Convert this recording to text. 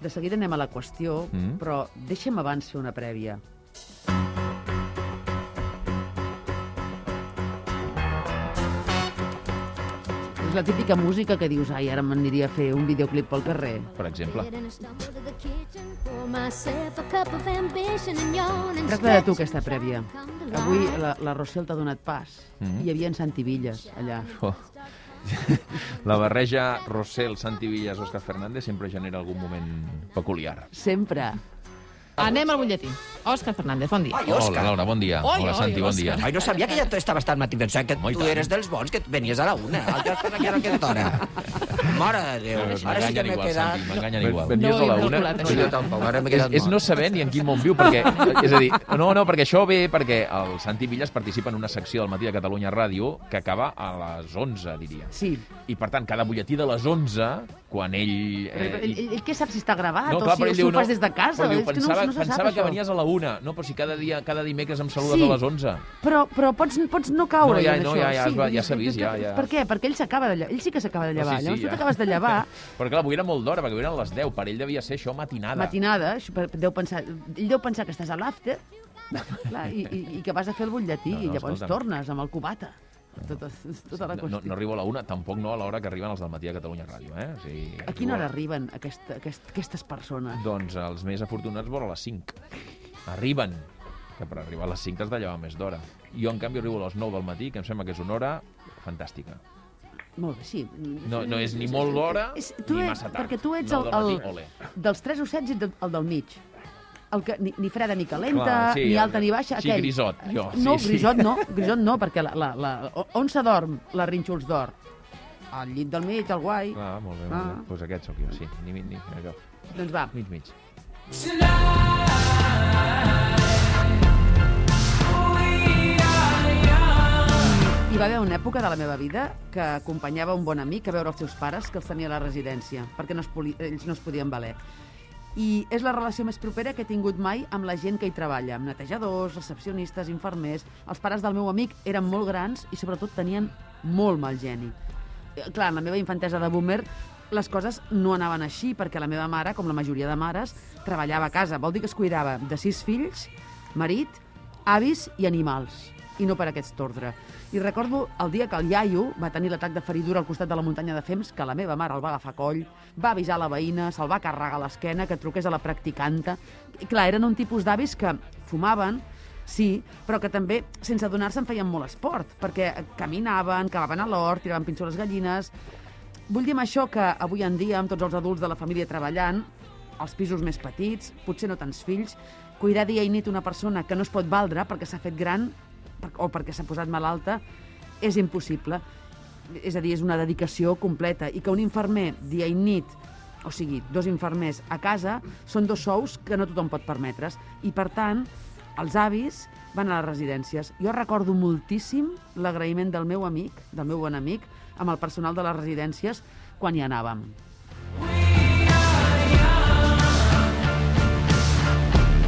De seguida anem a la qüestió, però deixa'm abans fer una prèvia. És la típica música que dius, ai, ara m'aniria a fer un videoclip pel carrer. Per exemple. Tracta de tu, aquesta prèvia. Avui la Rossell t'ha donat pas. Hi havia en Santi Villas, allà. Oh. La barreja Rossell, Santi Villas, Òscar Fernández sempre genera algun moment peculiar. Sempre. Anem al butlletí. Òscar Fernández, bon dia. Ai, Òscar. Hola, Laura, bon dia. Oi, Hola, Santi, bon dia. Ai, no sabia que ja estaves tan matí. Pensava que Oi, tu tant. eres dels bons, que venies a la 1. Altres pensava que era aquesta hora. Mare de Déu. Ara sí que M'enganyen m'he igual, quedat... Santi, m'enganyen igual. Venies a la una? No, jo tampoc, ara m'he quedat És mort. no saber ni en quin món viu, perquè... És a dir, no, perquè això ve perquè el Santi Villas participa en una secció del Matí de Catalunya Ràdio que acaba a les 11, diria. Sí. I, per tant, cada butlletí de les 11, quan ell... Ell què sap si està gravat No, o clar, si, però ell si diu, ho fas des de casa? però diu, És que no se sap, pensava que això. venies a la 1. No, però si cada dimecres em saludes Sí. a les 11. Però pots no caure No, ja- en no, això. ja s'ha vist, ja. Per què? Perquè ell s'acaba de llevar. Ell sí que s'acaba de llevar. sí, Llavors tu ja. t'acabes de llevar, Però clar, avui era molt d'hora, perquè avui eren les 10. Per ell devia ser això matinada. matinada, ell deu pensar que estàs a l'after, clar, i que vas a fer el butlletí, No, i llavors escolta'm. tornes amb el cubata. Tota la qüestió. No arribo a la 1, tampoc no a l'hora que arriben els del Matí de Catalunya Ràdio. O sigui, A quina hora arriben aquestes persones? Doncs els més afortunats vora les 5. Arriben. Que per arribar a les 5 t'has de llevar més d'hora. Jo, en canvi, arribo a les 9 del matí, que em sembla que és una hora fantàstica. Molt bé, sí. No és ni molt d'hora ni massa tard. Perquè tu ets 9 del matí, ole. dels tres ossets ets el del mig. El que ni freda ni calenta, Clar, sí, ni alta ni baixa. sí, aquell. grisot, jo, No, sí. grisot no, perquè on se dorm la Rínxols d'Or? Al llit del mig, al guai. Ah, molt bé, Ah. molt bé. Doncs aquest sóc jo, sí. Ni allò. Doncs va. Mig. Hi va haver una època de la meva vida que acompanyava un bon amic a veure els seus pares, que els tenia a la residència, perquè ells no es podien valer. I és la relació més propera que he tingut mai amb la gent que hi treballa, amb netejadors, recepcionistes, infermers. Els pares del meu amic eren molt grans i sobretot tenien molt mal geni. Clar, en la meva infantesa de boomer les coses no anaven així, perquè la meva mare, com la majoria de mares, treballava a casa. Vol dir que es cuidava de 6 fills, marit, avis i animals, i no per aquest ordre. I recordo el dia que el iaio va tenir l'atac de feridura al costat de la muntanya de Fems, que la meva mare el va agafar a coll, va avisar la veïna, se'l va carregar a l'esquena, que truqués a la practicanta. I clar, eren un tipus d'avis que fumaven, sí, però que també, sense adonar-se, en feien molt esport, perquè caminaven, cavaven a l'hort, tiraven pinçó a les gallines. Vull dir amb això que avui en dia, amb tots els adults de la família treballant, els pisos més petits, potser no tants fills, cuidar dia i nit una persona que no es pot valdre perquè s'ha fet gran o perquè s'ha posat malalta, és impossible. És a dir, és una dedicació completa. I que un infermer dia i nit, o sigui, 2 infermers a casa, són 2 sous que no tothom pot permetre's. I, per tant, els avis van a les residències. Jo recordo moltíssim l'agraïment del meu amic, del meu bon amic, amb el personal de les residències quan hi anàvem.